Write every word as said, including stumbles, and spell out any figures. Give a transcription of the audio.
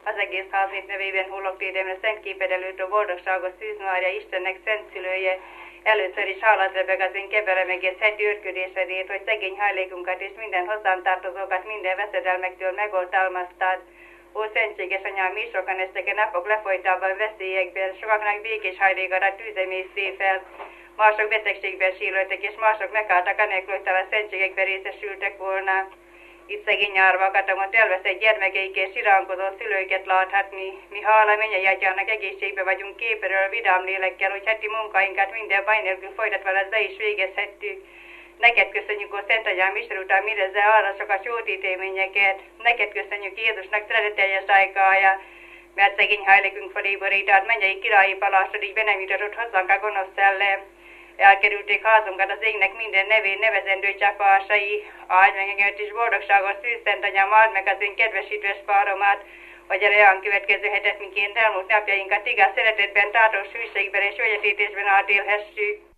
Az egész háznép nevében Hollógtérdemre Szent képed előtt a boldogságos Szűz Mária Istennek szentszülője, először is hálát rebeg az én kebelemegész heti őrködésedért, hogy szegény hajlékunkat és minden hozzám tartozókat minden veszedelmektől megoltalmaztad. Ó, szentséges anyám, mi sokan estek a napok lefolytában, veszélyekben, sokaknak békés hajlékarat tűzemészé fel, mások betegségben síroltak, és mások megháltak anélkül, hogy talán szentségekben részesültek volna. Itt szegény árvakatomot elveszett gyermekeik és siránkozó szülőket láthatni. Mi hála mennyei atyának egészségbe vagyunk képerül, vidám lélekkel, hogy heti munkáinkat minden baj nélkül folytatva lesz be is végezhettük. Neked köszönjük, ó Szent Atyám, Isten után mindezzel arra sokat jótéteményeket. Neked köszönjük Jézusnak szeretetteljes ajkája, mert szegény hajlékunk felé borítát, mennyei királyi palásodig be nem jutatott hozzánk a gonosz szellem. Elkerülték házunkat az égnek minden nevén nevezendő csapásai. Áld meg engem is boldogságos Szűz Szent Anyám, áld meg az én kedves idős páromat, hogy a reán következő hetet, miként elmúlt napjainkat igaz szeretetben, tartós hűségben és vegyetítésben átélhessük.